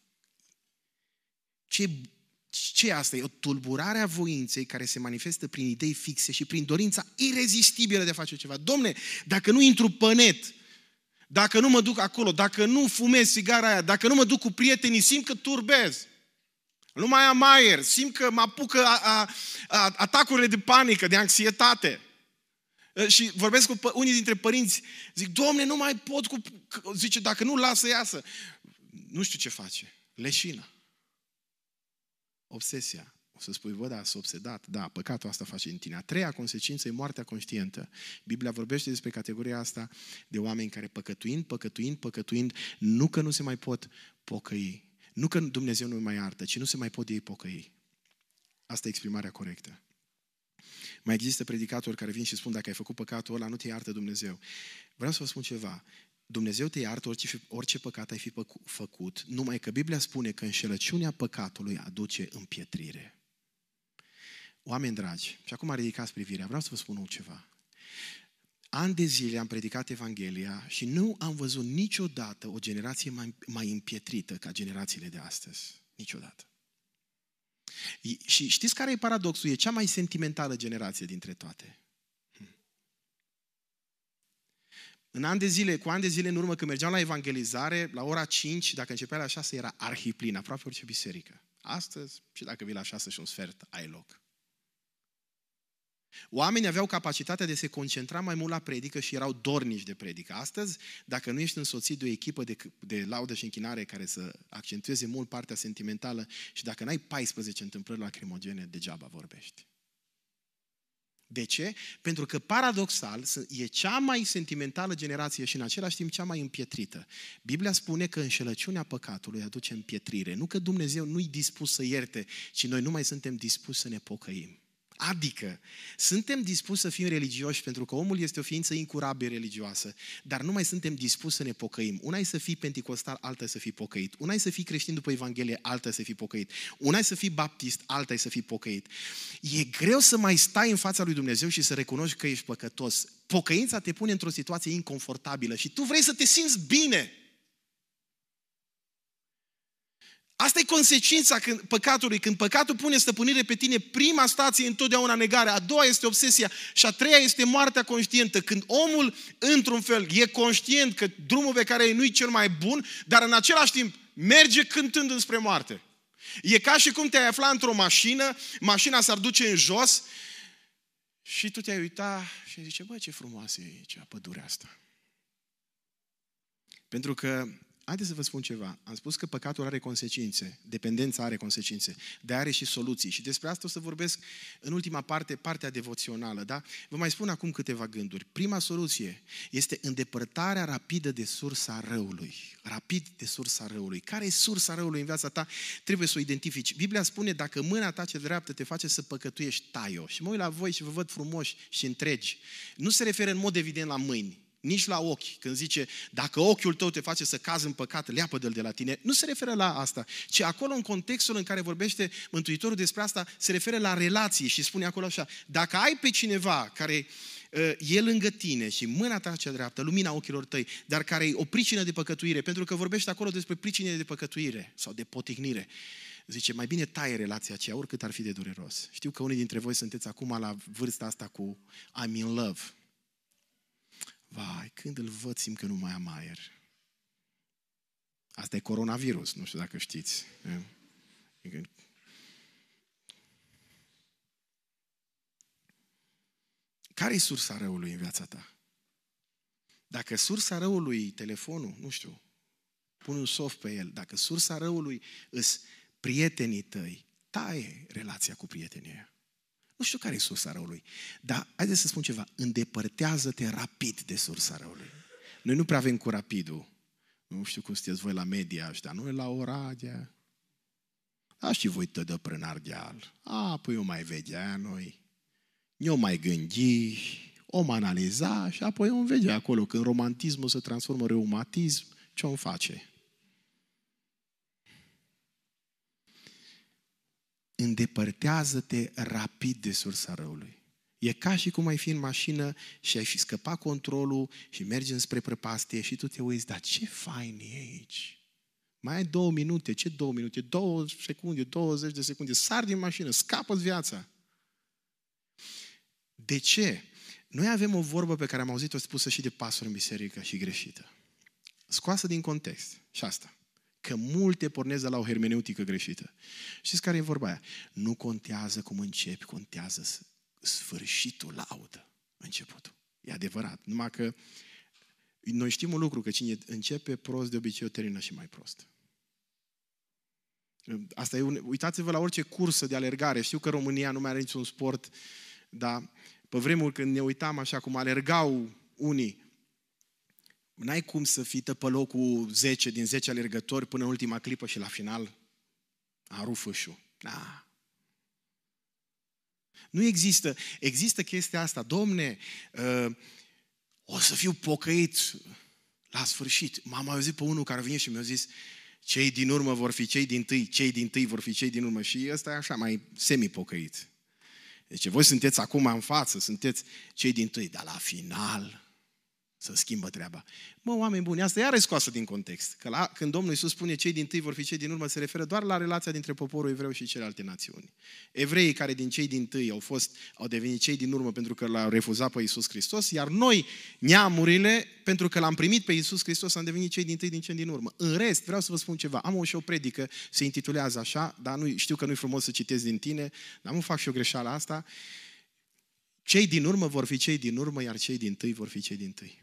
Ce asta? E o tulburare a voinței care se manifestă prin idei fixe și prin dorința irezistibilă de a face ceva. Domne, dacă nu intru pe net, dacă nu mă duc acolo, dacă nu fumez sigara aia, dacă nu mă duc cu prietenii, simt că turbez. Nu mai am aer, simt că mă apucă atacurile de panică, de anxietate. Și vorbesc cu unii dintre părinți, zic, Domne, nu mai pot zice, dacă nu lasă, iasă. Nu știu ce face. Leșină. Obsesia. O să spui, bă, da, s-a obsedat. Da, păcatul asta face în tine. A treia consecință e moartea conștientă. Biblia vorbește despre categoria asta de oameni care păcătuind, nu că nu se mai pot pocăi. Nu că Dumnezeu nu mai iartă, ci nu se mai pot ei pocăi. Asta e exprimarea corectă. Mai există predicatori care vin și spun, dacă ai făcut păcatul ăla, nu te iartă Dumnezeu. Vreau să vă spun ceva. Dumnezeu te iartă orice păcat ai fi făcut, numai că Biblia spune că înșelăciunea păcatului aduce împietrire. Oameni dragi, și acum ridicați privirea, vreau să vă spun ceva. Ani de zile am predicat Evanghelia și nu am văzut niciodată o generație mai împietrită ca generațiile de astăzi. Niciodată. Și știți care e paradoxul? E cea mai sentimentală generație dintre toate. În ani de zile, cu ani de zile în urmă, când mergeam la evangelizare, la ora 5, dacă începea la 6, era arhiplin, aproape orice biserică. Astăzi, și dacă vii la 6 și un sfert, ai loc. Oamenii aveau capacitatea de se concentra mai mult la predică și erau dornici de predică. Astăzi, dacă nu ești însoțit de o echipă de laudă și închinare care să accentueze mult partea sentimentală și dacă n-ai 14 întâmplări lacrimogene, degeaba vorbești. De ce? Pentru că, paradoxal, e cea mai sentimentală generație și în același timp cea mai împietrită. Biblia spune că înșelăciunea păcatului aduce împietrire. Nu că Dumnezeu nu-i dispus să ierte, ci noi nu mai suntem dispuși să ne pocăim. Adică, suntem dispuși să fim religioși pentru că omul este o ființă incurabil religioasă, dar nu mai suntem dispuși să ne pocăim. Una e să fii penticostal, alta e să fii pocăit. Una e să fii creștin după Evanghelie, alta e să fii pocăit. Una e să fii baptist, alta e să fii pocăit. E greu să mai stai în fața lui Dumnezeu și să recunoști că ești păcătos. Pocăința te pune într-o situație inconfortabilă și tu vrei să te simți bine. Asta e consecința păcatului. Când păcatul pune stăpânire pe tine, prima stație e întotdeauna negarea, a doua este obsesia și a treia este moartea conștientă. Când omul, într-un fel, e conștient că drumul pe care e nu-i cel mai bun, dar în același timp merge cântând înspre moarte. E ca și cum te-ai afla într-o mașină, mașina s-ar duce în jos și tu te-ai uita și ai zice, bă, ce frumoasă e aici, pădurea asta. Pentru că haideți să vă spun ceva. Am spus că păcatul are consecințe, dependența are consecințe, dar are și soluții. Și despre asta o să vorbesc în ultima parte, partea devoțională. Da? Vă mai spun acum câteva gânduri. Prima soluție este îndepărtarea rapidă de sursa răului. Rapid de sursa răului. Care e sursa răului în viața ta? Trebuie să o identifici. Biblia spune, dacă mâna ta ce dreaptă te face să păcătuiești, tai-o. Și mă uit la voi și vă văd frumoși și întregi. Nu se referă în mod evident la mâini. Nici la ochi, când zice, dacă ochiul tău te face să cazi în păcat, leapă-l de la tine. Nu se referă la asta, ci acolo în contextul în care vorbește Mântuitorul despre asta, se referă la relații și spune acolo așa, dacă ai pe cineva care e lângă tine și mâna ta cea dreaptă, lumina ochilor tăi, dar care e o pricină de păcătuire, pentru că vorbește acolo despre pricine de păcătuire sau de potignire, zice, mai bine taie relația aceea, oricât ar fi de dureros. Știu că unii dintre voi sunteți acum la vârsta asta cu I'm in love. Vai, când îl văd, simt că nu mai am aer. Asta e coronavirus, nu știu dacă știți. Care e sursa răului în viața ta? Dacă sursa răului e telefonul, nu știu, pune un soft pe el. Dacă sursa răului îs prietenii tăi, taie relația cu prietenii aia. Nu știu care e sursa răului, dar haideți să spun ceva, îndepărtează-te rapid de sursa răului. Noi nu prea avem cu rapidul. Nu știu cum sunteți voi la media ăștia, noi la Oradea. Da, și voi tădă prin Ardeal. Păi eu mai vedea noi. Eu mai gândi, om analiza și apoi eu vedea acolo când romantismul se transformă în reumatism, ce-o face? Îndepărtează-te rapid de sursa răului. E ca și cum ai fi în mașină și ai fi scăpat controlul și mergi înspre prăpastie și tu te uiți, dar ce fain e aici? Mai ai 2 minute, ce 2 minute? 2 secunde, 20 de secunde, sar din mașină, scapă-ți viața. De ce? Noi avem o vorbă pe care am auzit-o spusă și de pastor în biserică și greșită. Scoasă din context. Și asta. Că multe pornesc de la o hermeneutică greșită. Știți care e vorba aia? Nu contează cum începi, contează sfârșitul laudă începutul. E adevărat. Numai că noi știm un lucru, că cine începe prost, de obicei o termină și mai prost. Asta e uitați-vă la orice cursă de alergare. Știu că România nu mai are niciun sport, dar pe vremuri când ne uitam așa cum alergau unii, n-ai cum să fii tăpălocul 10 din 10 alergători până în ultima clipă și la final a rupt fâșul. Da. Nu există chestia asta. Domne, o să fiu pocăit la sfârșit. M-am auzit pe unul care a venit și mi-a zis: cei din urmă vor fi cei dintâi, cei dintâi vor fi cei din urmă. Și ăsta e așa, mai semi-pocăit. Deci voi sunteți acum în față, sunteți cei dintâi, dar la final să schimbă treaba. Mă, oameni buni, asta iară scoasă din context. Că când Domnul Iisus spune cei dintâi vor fi cei din urmă, se referă doar la relația dintre poporul evreu și celelalte națiuni. Evreii care din cei dintâi au devenit cei din urmă pentru că l-au refuzat pe Iisus Hristos, iar noi, neamurile, pentru că l-am primit pe Iisus Hristos, am devenit cei dintâi din cei din urmă. În rest, vreau să vă spun ceva. Am și o predică, se intitulează așa, dar știu că nu-i frumos să citesc din tine, dar nu fac și o greșeală asta. Cei din urmă vor fi cei din urmă, iar cei dintâi vor fi cei dintâi.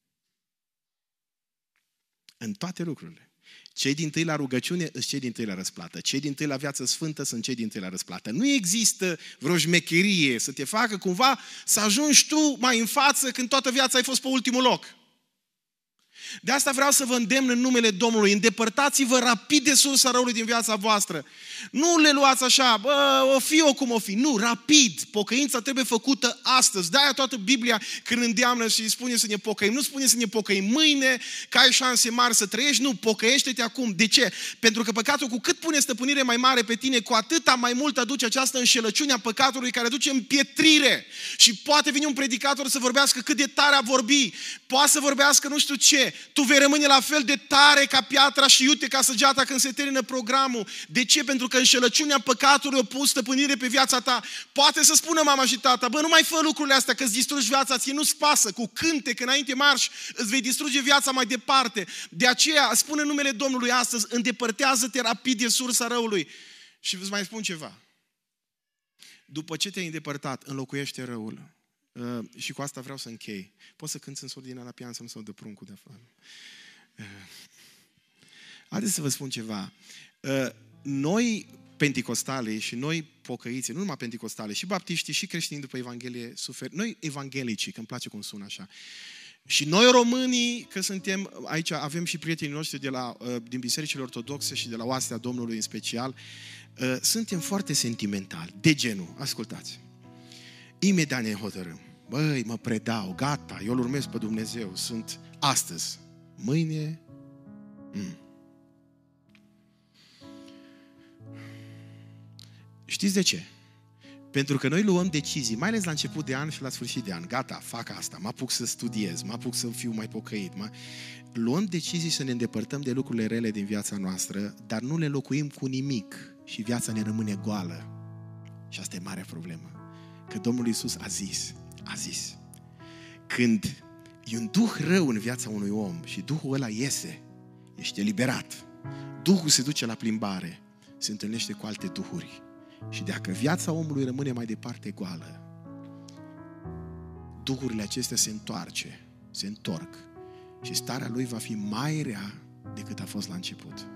În toate lucrurile. Cei dintâi la rugăciune sunt cei dintâi la răsplată. Cei dintâi la viață sfântă sunt cei dintâi la răsplată. Nu există vreo șmecherie să te facă cumva să ajungi tu mai în față când toată viața ai fost pe ultimul loc. De asta vreau să vă îndemn în numele Domnului. Îndepărtați-vă rapid de sursa răului din viața voastră. Nu le luați așa, o fi o cum o fi. Nu, rapid. Pocăința trebuie făcută astăzi. De-aia toată Biblia când îndeamnă și spune să ne pocăim. Nu spune să ne pocăim mâine, că ai șanse mari să trăiești. Nu, pocăiește-te acum. De ce? Pentru că păcatul, cu cât pune stăpânire mai mare pe tine, cu atâta mai mult aduce această înșelăciune a păcatului care duce împietrire. Și poate veni un predicator să vorbească cât de tare a vorbi. Poate să vorbească nu știu ce. Tu vei rămâne la fel de tare ca piatra și iute ca săgeata când se termină programul. De ce? Pentru că înșelăciunea păcatului a pus stăpânire pe viața ta. Poate să spună mama și tata: bă, nu mai fă lucrurile astea că îți distrugi viața, ție nu-ți pasă. Cu cântec înainte marș îți vei distruge viața mai departe. De aceea spune numele Domnului astăzi: îndepărtează-te rapid de sursa răului. Și îți mai spun ceva. După ce te-ai îndepărtat, înlocuiește răul. Și cu asta vreau să închei. Poți să cânți în sordina la pian să nu se audă pruncul de afară. Haideți să vă spun ceva. Noi penticostale și noi pocăiți, nu numai penticostale, și baptiștii și creștini după Evanghelie suferim. Noi evanghelicii, că îmi place cum sună așa. Și noi românii, că suntem aici, avem și prietenii noștri din bisericile ortodoxe și de la Oastea Domnului în special, suntem foarte sentimentali, de genul, ascultați. Imediat ne hotărâm. Băi, mă predau, gata, eu îl urmez pe Dumnezeu, sunt astăzi. Mâine... Știți de ce? Pentru că noi luăm decizii, mai ales la început de an și la sfârșit de an. Gata, fac asta, mă apuc să studiez, mă apuc să fiu mai pocăit. Luăm decizii să ne îndepărtăm de lucrurile rele din viața noastră, dar nu le locuim cu nimic și viața ne rămâne goală. Și asta e marea problemă. Că Domnul Iisus a zis, când e un duh rău în viața unui om și duhul ăla iese, ești eliberat. Duhul se duce la plimbare, se întâlnește cu alte duhuri. Și dacă viața omului rămâne mai departe goală, duhurile acestea se întorc și starea lui va fi mai rea decât a fost la început.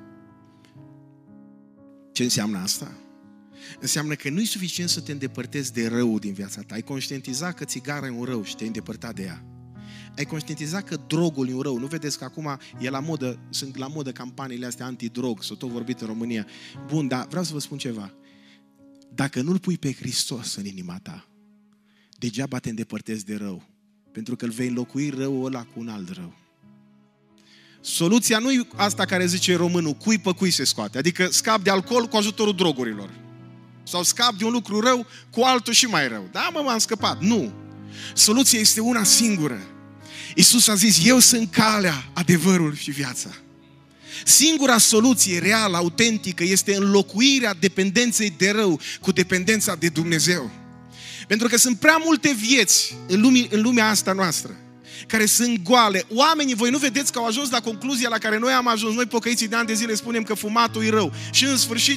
Ce înseamnă asta? Înseamnă că nu e suficient să te îndepărtezi de rău din viața ta. Ai conștientizat că țigara e un rău și te-ai îndepărtat de ea. Ai conștientizat că drogul e un rău. Nu vedeți că acum e la modă, sunt la modă campaniile astea antidrog, s-au tot vorbit în România. Bun, dar vreau să vă spun ceva. Dacă nu-L pui pe Hristos în inima ta, degeaba te îndepărtezi de rău. Pentru că îl vei înlocui răul ăla cu un alt rău. Soluția nu e asta care zice românul, cui pe cui se scoate. Adică scap de alcool cu ajutorul drogurilor. Sau scap de un lucru rău cu altul și mai rău. Da, m-am scăpat. Nu. Soluția este una singură. Iisus a zis, eu sunt calea, adevărul și viața. Singura soluție reală, autentică, este înlocuirea dependenței de rău cu dependența de Dumnezeu. Pentru că sunt prea multe vieți în lumea asta noastră care sunt goale. Oamenii, voi nu vedeți că au ajuns la concluzia la care noi am ajuns. Noi pocăiții de ani de zile spunem că fumatul e rău. Și în sfârșit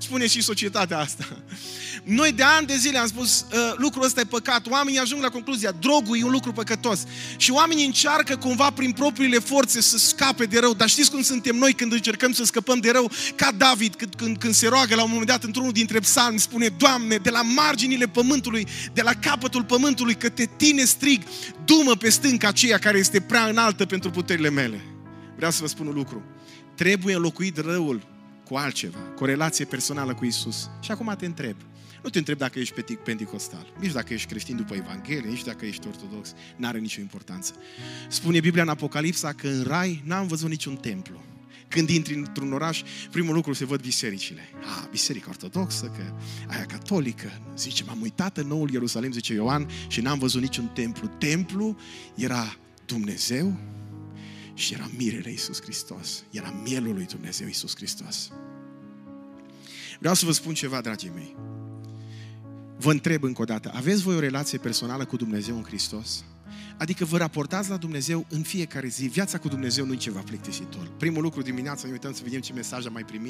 spune și societatea asta. Noi de ani de zile am spus, lucrul ăsta e păcat. Oamenii ajung la concluzia, drogul e un lucru păcătos. Și oamenii încearcă cumva prin propriile forțe să scape de rău. Dar știți cum suntem noi când încercăm să scăpăm de rău? Ca David, când se roagă la un moment dat într-unul dintre psalmi, spune, Doamne, de la marginile pământului, de la capătul pământului, către Tine strig, du-mă pe stânca aceea care este prea înaltă pentru puterile mele. Vreau să vă spun un lucru. Trebuie înlocuit răul cu altceva, cu o relație personală cu Iisus. Și acum te întreb. Nu te întreb dacă ești penticostal, nici dacă ești creștin după Evanghelie, nici dacă ești ortodox. N-are nicio importanță. Spune Biblia în Apocalipsa că în rai n-am văzut niciun templu. Când intri într-un oraș, primul lucru se văd bisericile. Biserica ortodoxă, că aia catolică. Zice, m-am uitat în Noul Ierusalim, zice Ioan, și n-am văzut niciun templu. Templu era Dumnezeu și era mirele Iisus Hristos. Era mielul lui Dumnezeu Iisus Hristos. Vreau să vă spun ceva, dragii mei. Vă întreb încă o dată, aveți voi o relație personală cu Dumnezeu în Hristos? Adică vă raportați la Dumnezeu în fiecare zi. Viața cu Dumnezeu nu e ceva plictisitor. Primul lucru dimineața, ne uităm să vedem ce mesaj am mai primit.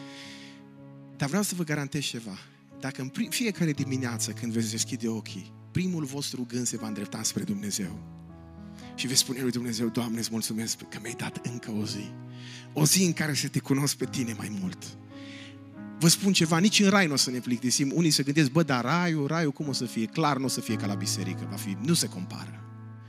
Dar vreau să vă garantez ceva. Dacă în fiecare dimineață, când veți deschide ochii, primul vostru gând se va îndrepta spre Dumnezeu. Și veți spune lui Dumnezeu, Doamne, îți mulțumesc că mi-ai dat încă o zi. O zi în care să te cunosc pe Tine mai mult. Vă spun ceva, nici în rai nu o să ne plictisim. Unii se gândesc, dar raiul cum o să fie? Clar nu o să fie ca la biserică, nu se compară.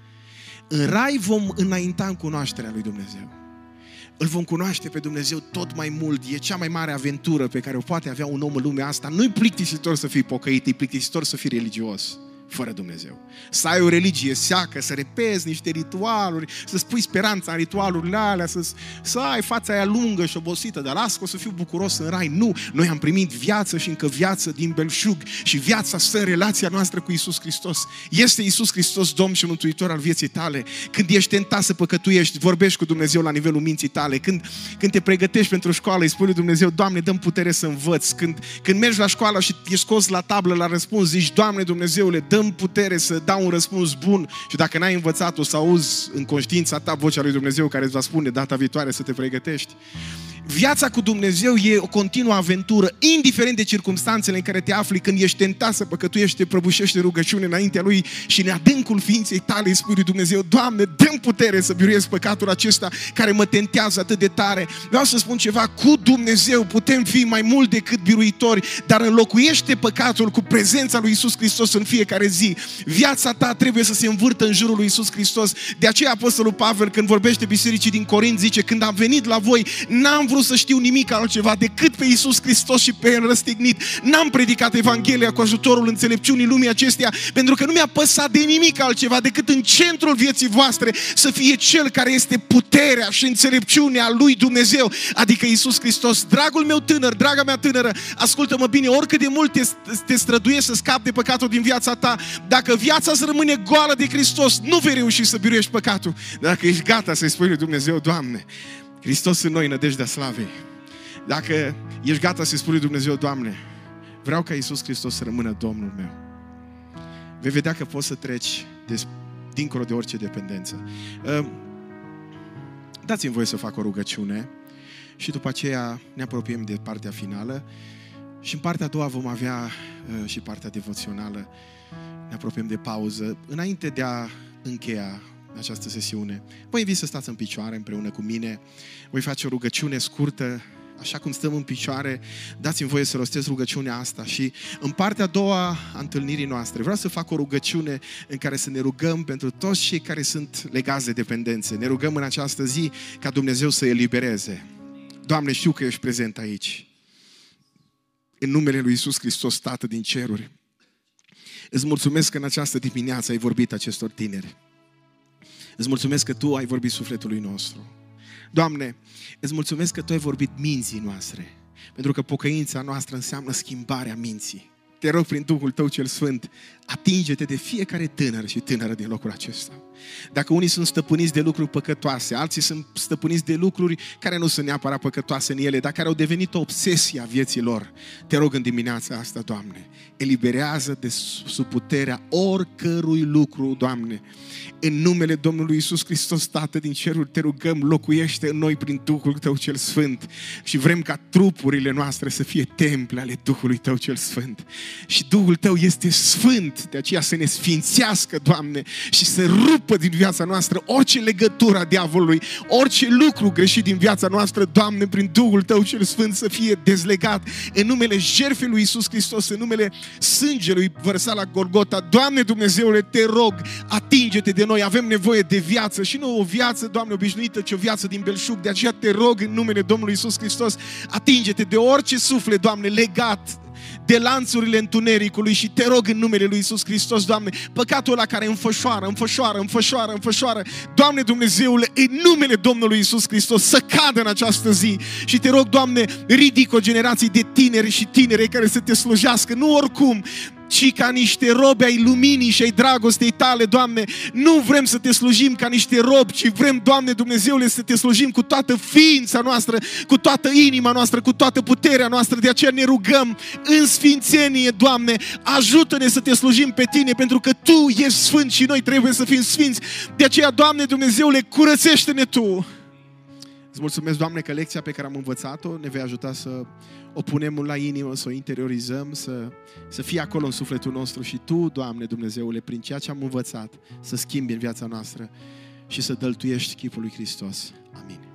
În rai vom înainta în cunoașterea lui Dumnezeu. Îl vom cunoaște pe Dumnezeu tot mai mult. E cea mai mare aventură pe care o poate avea un om în lumea asta. Nu-i plictisitor să fii pocăit, e plictisitor să fii religios. Fără Dumnezeu. Să ai o religie seacă, să repezi niște ritualuri, să-ți pui speranța în ritualurile alea, să ai fața aia lungă și obosită, dar las că o să fiu bucuros în rai. Nu! Noi am primit viață și încă viață din belșug și viața stă în relația noastră cu Iisus Hristos. Este Iisus Hristos Domn și Mântuitor al vieții tale. Când ești tentat să păcătuiești, vorbești cu Dumnezeu la nivelul minții tale. Când te pregătești pentru școală, îi spui lui Dumnezeu, Doamne, dă-mi putere să învăț. Când mergi la școală și ești scos la tablă la răspuns, zici, Doamne Dumnezeule, dă-mi putere să dau un răspuns bun și dacă n-ai învățat, o să auzi în conștiința ta vocea lui Dumnezeu care îți va spune data viitoare să te pregătești. Viața cu Dumnezeu e o continuă aventură, indiferent de circumstanțele în care te afli, când ești tentat să păcătuiești, te prăbușești rugăciune înaintea Lui și în adâncul ființei tale îi spui lui Dumnezeu, Doamne, dă-mi putere să biruiesc păcatul acesta care mă tentează atât de tare. Vreau să spun ceva, cu Dumnezeu putem fi mai mult decât biruitori, dar înlocuiește păcatul cu prezența lui Iisus Hristos în fiecare zi. Viața ta trebuie să se învârtă în jurul lui Iisus Hristos. De aceea Apostolul Pavel, când vorbește bisericii din Corint, zice, când am venit la voi, n-am vrut să știu nimic altceva decât pe Iisus Hristos și pe El răstignit. N-am predicat Evanghelia cu ajutorul înțelepciunii lumii acesteia, pentru că nu mi-a păsat de nimic altceva decât în centrul vieții voastre să fie Cel care este puterea și înțelepciunea lui Dumnezeu, adică Iisus Hristos. Dragul meu tânăr, draga mea tânără, ascultă-mă bine, oricât de mult te străduiești să scapi de păcatul din viața ta, dacă viața îți rămâne goală de Hristos, nu vei reuși să biruiești păcatul. Dacă ești gata să-i spui lui Dumnezeu, Doamne, Hristos în noi, nădejdea slavei. Dacă ești gata să-i spui lui Dumnezeu, Doamne, vreau ca Iisus Hristos să rămână Domnul meu, vei vedea că poți să treci dincolo de orice dependență. Dați-mi voie să fac o rugăciune și după aceea ne apropiem de partea finală și în partea a doua vom avea și partea devoțională. Ne apropiem de pauză. Înainte de a încheia această sesiune, vă invit să stați în picioare împreună cu mine. Voi face o rugăciune scurtă, așa cum stăm în picioare. Dați-mi voie să rostesc rugăciunea asta și în partea a doua a întâlnirii noastre vreau să fac o rugăciune în care să ne rugăm pentru toți cei care sunt legați de dependențe. Ne rugăm în această zi ca Dumnezeu să elibereze. Doamne, știu că ești prezent aici. În numele lui Iisus Hristos, Tată din ceruri, îți mulțumesc că în această dimineață ai vorbit acestor tineri. Îți mulțumesc că Tu ai vorbit sufletului nostru. Doamne, îți mulțumesc că Tu ai vorbit minții noastre, pentru că pocăința noastră înseamnă schimbarea minții. te rog prin Duhul Tău cel Sfânt, atinge-te de fiecare tânăr și tânără din locul acesta. Dacă unii sunt stăpâniți de lucruri păcătoase, alții sunt stăpâniți de lucruri care nu sunt neapărat păcătoase în ele, dar care au devenit o obsesie a vieții lor, te rog în dimineața asta, Doamne, eliberează de sub puterea oricărui lucru, Doamne. În numele Domnului Iisus Hristos, Tată din ceruri, te rugăm, locuiește în noi prin Duhul Tău cel Sfânt și vrem ca trupurile noastre să fie temple ale Duhului Tău cel Sfânt. Și Duhul Tău este sfânt, de aceea să ne sfințească, Doamne, și să rupă din viața noastră orice legătură a diavolului, orice lucru greșit din viața noastră, Doamne, prin Duhul Tău cel Sfânt să fie dezlegat în numele jertfei lui Iisus Hristos, în numele sângelui vărsat la Golgota. Doamne Dumnezeule, te rog, atinge-te de noi, avem nevoie de viață și nu o viață, Doamne, obișnuită, ci o viață din belșug. De aceea te rog în numele Domnului Iisus Hristos, atinge-te de orice suflet, Doamne, legat de lanțurile întunericului și te rog în numele lui Iisus Hristos, Doamne, păcatul ăla care înfășoară, Doamne Dumnezeule, în numele Domnului Iisus Hristos să cadă în această zi și te rog, Doamne, ridic o generație de tineri și tinere care să te slujească, nu oricum, ci ca niște robi ai luminii și ai dragostei Tale, Doamne. Nu vrem să te slujim ca niște robi, ci vrem, Doamne Dumnezeule, să te slujim cu toată ființa noastră, cu toată inima noastră, cu toată puterea noastră. De aceea ne rugăm în sfințenie, Doamne, ajută-ne să te slujim pe Tine, pentru că Tu ești sfânt și noi trebuie să fim sfinți. De aceea, Doamne Dumnezeule, curățește-ne Tu. Îți mulțumesc, Doamne, că lecția pe care am învățat-o ne vei ajuta să o punem la inimă, să o interiorizăm, să fie acolo în sufletul nostru și Tu, Doamne Dumnezeule, prin ceea ce am învățat, să schimbi în viața noastră și să dăltuiești chipul lui Hristos. Amin.